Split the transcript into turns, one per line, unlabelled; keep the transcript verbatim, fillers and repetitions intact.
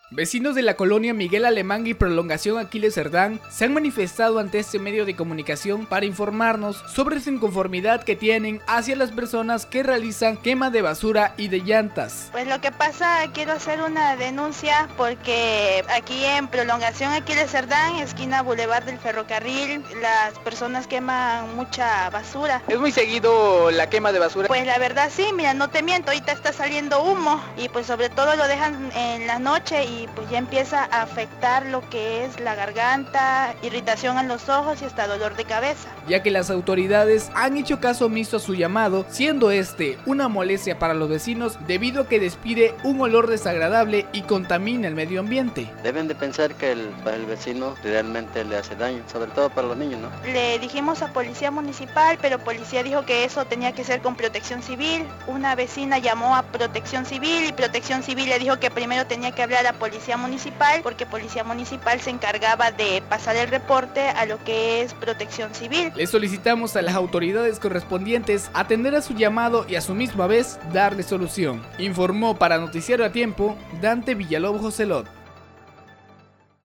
Vecinos de la colonia Miguel Alemán y Prolongación Aquiles Cerdán se han manifestado ante este medio de comunicación para informarnos sobre su inconformidad que tienen hacia las personas que realizan quema de basura y de llantas.
Pues lo que pasa, quiero hacer una denuncia porque aquí en Prolongación Aquiles Cerdán, esquina Boulevard del Ferrocarril, las personas queman mucha basura.
¿Es muy seguido la quema de basura?
Pues la verdad sí, mira, no te miento, ahorita está saliendo humo y pues sobre todo lo dejan en la noche y y pues ya empieza a afectar lo que es la garganta, irritación en los ojos y hasta dolor de cabeza.
Ya que las autoridades han hecho caso omiso a su llamado, siendo este una molestia para los vecinos debido a que despide un olor desagradable y contamina el medio ambiente.
Deben de pensar que el, para el vecino realmente le hace daño, sobre todo para los niños, ¿no?
Le dijimos a policía municipal, pero policía dijo que eso tenía que ser con protección civil. Una vecina llamó a protección civil y protección civil le dijo que primero tenía que hablar a policía municipal, porque policía municipal se encargaba de pasar el reporte a lo que es protección civil.
Le solicitamos a las autoridades correspondientes atender a su llamado y a su misma vez darle solución. Informó para Noticiero a Tiempo Dante Villalobos Joselot.